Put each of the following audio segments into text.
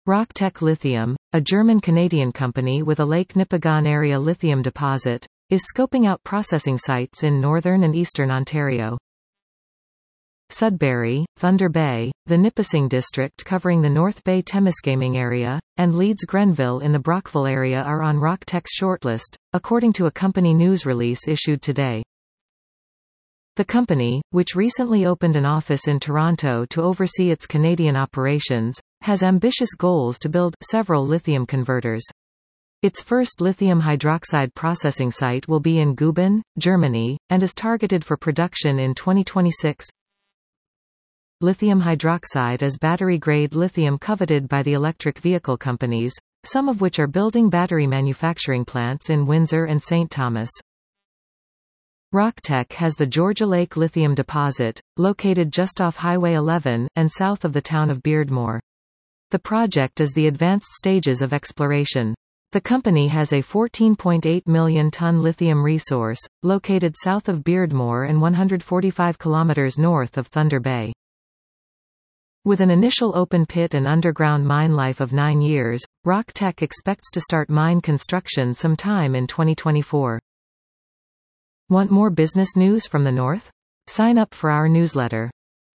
Rocktech Lithium, a German-Canadian company with a Lake Nipigon area lithium deposit, is scoping out processing sites in northern and eastern Ontario. Sudbury, Thunder Bay, the Nipissing district covering the North Bay Temiskaming area, and Leeds-Grenville in the Brockville area are on Rocktech's shortlist, according to a company news release issued today. The company, which recently opened an office in Toronto to oversee its Canadian operations, has ambitious goals to build several lithium converters. Its first lithium hydroxide processing site will be in Guben, Germany, and is targeted for production in 2026. Lithium hydroxide is battery-grade lithium coveted by the electric vehicle companies, some of which are building battery manufacturing plants in Windsor and St. Thomas. Rocktech has the Georgia Lake lithium deposit, located just off Highway 11, and south of the town of Beardmore. The project is the advanced stages of exploration. The company has a 14.8 million ton lithium resource, located south of Beardmore and 145 kilometers north of Thunder Bay. With an initial open pit and underground mine life of 9 years, Rocktech expects to start mine construction sometime in 2024. Want more business news from the north? Sign up for our newsletter.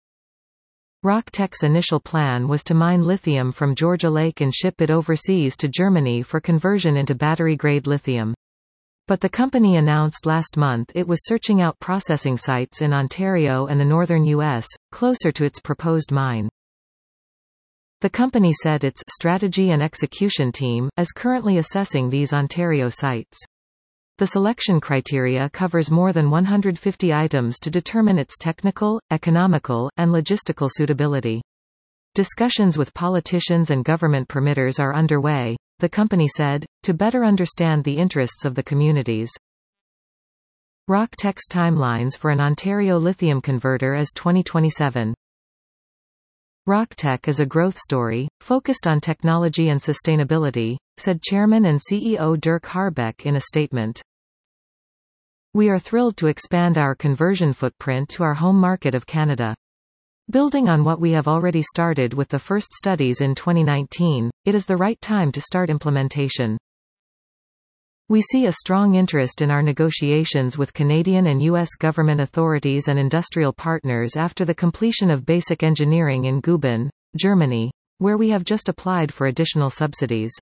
Rocktech's initial plan was to mine lithium from Georgia Lake and ship it overseas to Germany for conversion into battery-grade lithium. But the company announced last month it was searching out processing sites in Ontario and the northern U.S., closer to its proposed mine. The company said its strategy and execution team is currently assessing these Ontario sites. The selection criteria covers more than 150 items to determine its technical, economical, and logistical suitability. Discussions with politicians and government permitters are underway, the company said, to better understand the interests of the communities. Rocktech's timelines for an Ontario lithium converter is 2027. Rocktech is a growth story, focused on technology and sustainability, said Chairman and CEO Dirk Harbeck in a statement. We are thrilled to expand our conversion footprint to our home market of Canada. Building on what we have already started with the first studies in 2019, it is the right time to start implementation. We see a strong interest in our negotiations with Canadian and U.S. government authorities and industrial partners after the completion of basic engineering in Guben, Germany, where we have just applied for additional subsidies.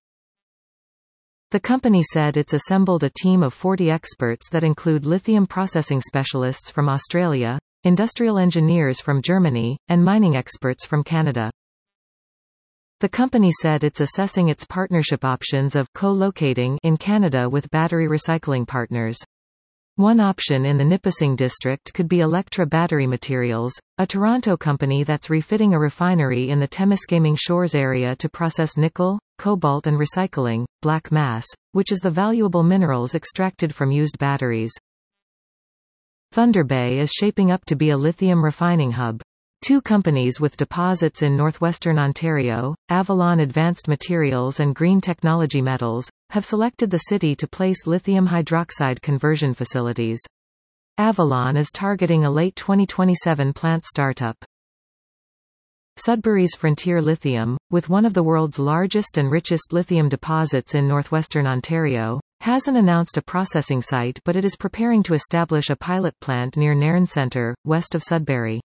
The company said it's assembled a team of 40 experts that include lithium processing specialists from Australia, industrial engineers from Germany, and mining experts from Canada. The company said it's assessing its partnership options of co-locating in Canada with battery recycling partners. One option in the Nipissing district could be Electra Battery Materials, a Toronto company that's refitting a refinery in the Temiskaming Shores area to process nickel, cobalt and recycling, black mass, which is the valuable minerals extracted from used batteries. Thunder Bay is shaping up to be a lithium refining hub. Two companies with deposits in northwestern Ontario, Avalon Advanced Materials and Green Technology Metals, have selected the city to place lithium hydroxide conversion facilities. Avalon is targeting a late 2027 plant startup. Sudbury's Frontier Lithium, with one of the world's largest and richest lithium deposits in northwestern Ontario, hasn't announced a processing site, but it is preparing to establish a pilot plant near Nairn Centre, west of Sudbury.